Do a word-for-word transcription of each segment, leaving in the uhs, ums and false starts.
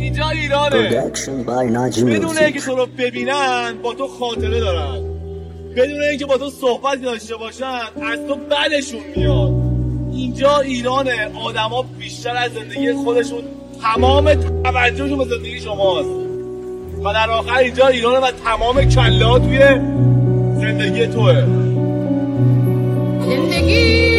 اینجا ایرانه. بدون اینکه تو رو ببینن با تو خاطره دارن، بدون اینکه با تو صحبت داشته باشن از تو بدشون میاد. اینجا ایرانه. آدما بیشتر از زندگی خودشون تمام توجهشون به زندگی شماست و در آخر اینجا ایرانه و تمام کله ها توی زندگی توه. زندگی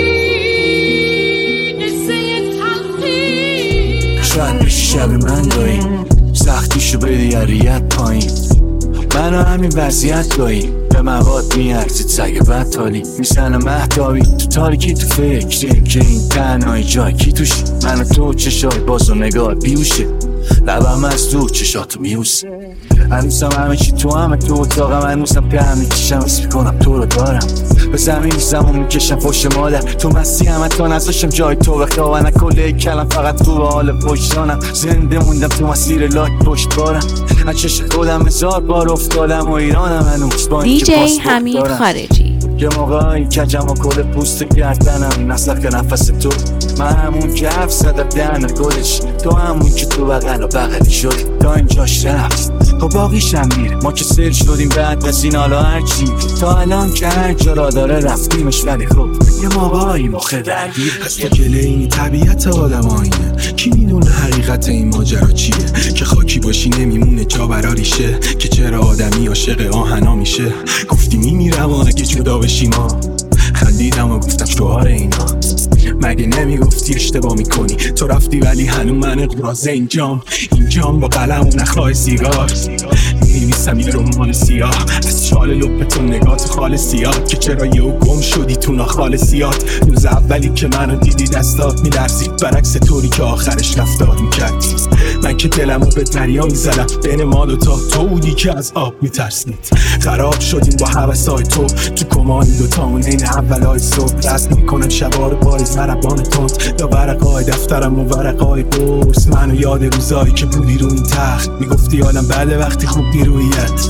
شاید بشی شب من گاهی سختیشو بده یریت پایین، من همین وضعیت گاهی به مواد میارزید سگ بد تالی میزنه مهدابی تو تاریکی تو فکری که این تنهایی جای کی توش من و تو چشای باز و نگاه بیوشه لبم از دور چشاتو میوسه هنوزم همه چی تو همه تو اتاقم هنوزم پهم میکشم اسم میکنم تو رو دارم به زمین میزم و میکشم پشت مادر تو مستی همه تا نزاشم جای تو بخواه و نکله کلم فقط تو به حال پشتانم زنده موندم تو مسیر لاک پشت بارم از چش خودم هزار بار افتادم و ایرانم هنوز با این که پاسپورت دارم. دی جی حمید خارجی یه موقعی کجم و کل پوست گردنم نسلق نفس تو من همون که حرف زدم دهن گلش تو همون که تو بغل و بغلی شد تا اینجاش رفت خب باقیش هم میره ما که سر شدیم بعد از این حالا هرچی تا الان که هر جا را داره رفتیمش ولی خب یه موقعی مخه درگیر از تو گله اینی طبیعت آدم آینه کی میدونه حقیقت این ماجرا چیه که خاکی باشی نمیمونه جا براریشه که چرا آدمی عاشق آهنا میشه گفتی میمیرم و اگه جدا بشی ما خندیدم و گفتم شعار اینا مگه نمیگفتی اشتباه میکنی تو رفتی ولی هنو من اقراض اینجام اینجام با قلم و نخواه سیگار می‌نویسم یه رمان سیاه از شال لپتون نگات خال سیاه که چرا یهو گم شدی تو ناخال سیاد روز اولی که منو دیدی دستات میلرزید برعکس طوری که آخرش رفتار میکرد من که دلمو به دریا میزدم بین ما دوتا تو بودی که از آب میترسید خراب شدیم با هوسای تو تو کمانی دوتامون این اولای صبح رد میکنم شبا رو باریز مربان تند یا ورقای دفترم و ورقای بورس منو یاد روزایی که بودی رو این تخت میگفتی آدم بعد وقتی خوب بیرویت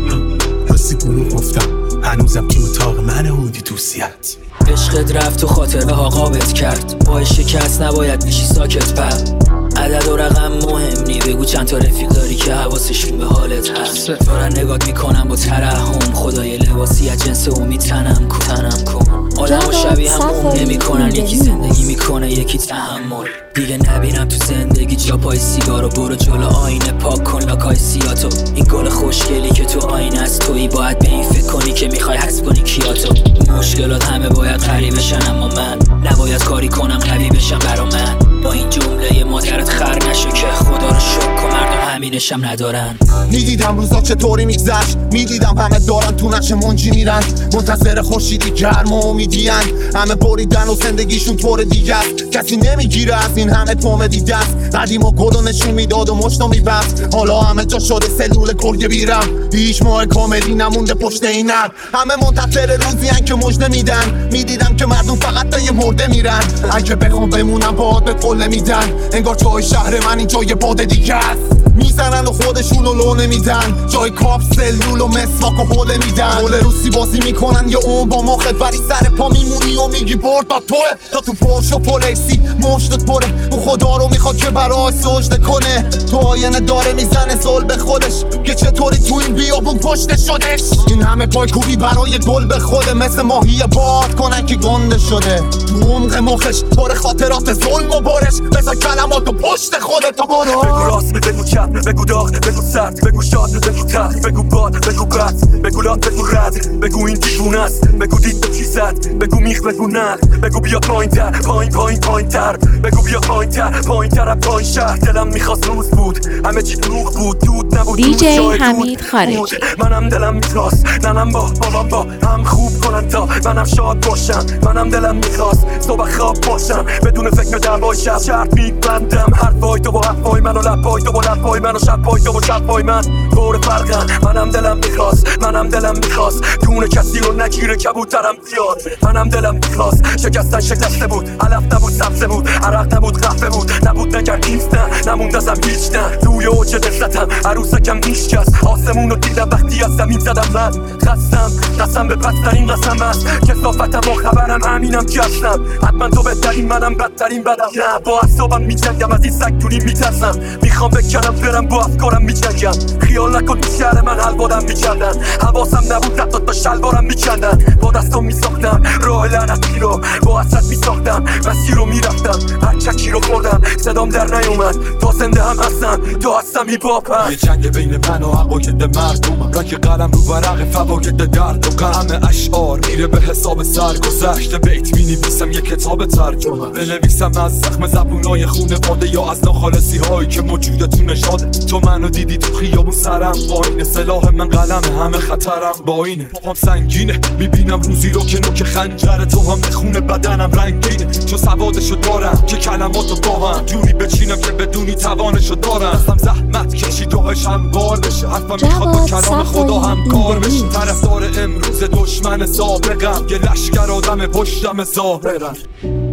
راستی دروغ گفتم هنوزم تو اتاق من هودی توصیت عشقت رفت و خاطره ها قابت کرد با شکست نباید بشی ساکت پر عدد و رقم مهم نی بگو چند تا رفیق داری که حواسشون به حالت هست دارن نگات میکنم با ترحم خدای لباسی از جنس امید تنم کن تنم کن آدم و شبیه هم اون نمی کنن یکی زندگی میکنه یکی تحمل دیگه نبینم تو زندگی جا پای سیگارو برو جلو آینه پاک کن لاکای سیاتو این گل خوشگلی که تو آینه از تویی باید به این فکر کنی که میخوای حس کنی کیاتو مشکلات همه باید قریب بشن اما من نباید کاری کنم قوی بشم برا من با این جمله مادرت خر نشه که خدا رو شکر کن مردم همینشم ندارن میدیدم روزا چطوری میگذشت میدیدم همه دارن تو نقش منجی میرن منتظر خورشیدی گرم و امیدیان همه بریدن و زندگیشون طور دیگه است کسی نمیگیره از این همه پومه دیده است قدیم و گل و نشون میداد و مشتا میبست حالا همه جا شده سلول گرگه بیرم هیچ ماه کاملی نمونده پشت اینم همه منتظر روزی هن که مجده میدن میدیدم که مردم فقط تا یه مرده میرن اگه بخوام بمونم باید به قله میدن انگار جای شهر من این جای باد دیگه است میزنن و خودشون رو لونه میدن جای کاپسل لول و مسواک و حوله میدن حوله روسی بازی میکنن یا اون با مخت ولی سر پا میمونی و میگی برد تا توه تا تو پرش و پلیسی مشتت پره اون خدا رو میخواد که برای سجده کنه تو آینه داره میزنه زل به خودش که چطوری تو این بیابون پشت شدش این همه پای کوبی برای گل به خوده مثل ماهی باد کنن که گنده شده تو عمق مخش پر خاطرات ظلم و برش بذار کلماتو پشت خودت تا برو بگو راست بگو چپ بگو داغ بگو سرد بگو شاد بگو تلخ بگو باد بگو بد بگو لات بگو رد بگو این دیوونه است بگو دید به چی زد بگو میخ بگو نل بگو بیا پایین تر پایین پایین پایین تر بگو بیا پایین تر پایین تر پایین شهر دلم میخواست روز بود همه چی دروغ بود دود نبود دی جی حمید خارجی منم دلم میخواست ننم با بابام با هم خوب کنن تا منم شاد باشم منم دلم میخواست صبح خواب باشم بدون فکر دعوای شب شرط میبندم حرفای تو با حرفای من و لبای تو با لبای من من و شب پای تو و شب پای من دور فرقن. منم دلم میخواست منم دلم میخواست دونه کسی رو نگیره کبوترم زیاد. منم دلم میخواست شکستن شکسته بود علف نبود سبزه بود عرق نبود قهوه بود نبود نگرد نیست نه نموند ازم هیچ نه روی اوج دستم عروسکم نیشکست آسمون رو دیدم وقتی از زمین زدم من خستم قسم به پسترین قسم است کسافتم با خبرم همینم که هستم حتما تو بهترین منم بدترین بدم نه با اعصابم میجنگم از این سگ دونی میترسم میخوام بکنم برم با افکارم میجنگم خیال نکن تو شهر من حلوارم میکردن حواسم نبود حتی تا شلوارم میکندن با دستم میساختم راه لعنتی رو با حسرت میساختم مسیر رو میرفتم هر چکی رو خوردم صدام در نیومد تا زنده هم هستم تا هستم هیپ هاپ یه جنگ بین من و عقاید مردمم رنگ قلم رو ورق فواید درد و غم اشعار میره به حساب سرگذشت بیت مینویسم یه کتاب ترجمه بنویسم از زخم زبونای خونواده یا از ناخالصی هایی که موجودتون نشاده تو منو دیدی تو خیابون سرم با این سلاح من قلم همه خطرم با اینه پاپم سنگینه میبینم روزی رو که نوک خنجر تو هم خون بدنم رنگینه چون سوادشو دارم که کلماتو با هم جوری بچینم که بدونی توانشو دارم اصلا زحمت کشی دوهش هم بار بشه حتما میخواد با کلام خدا هم کار بشه طرفدار امروز دشمن سابقم یه لشکر آدم پشتم ظاهرم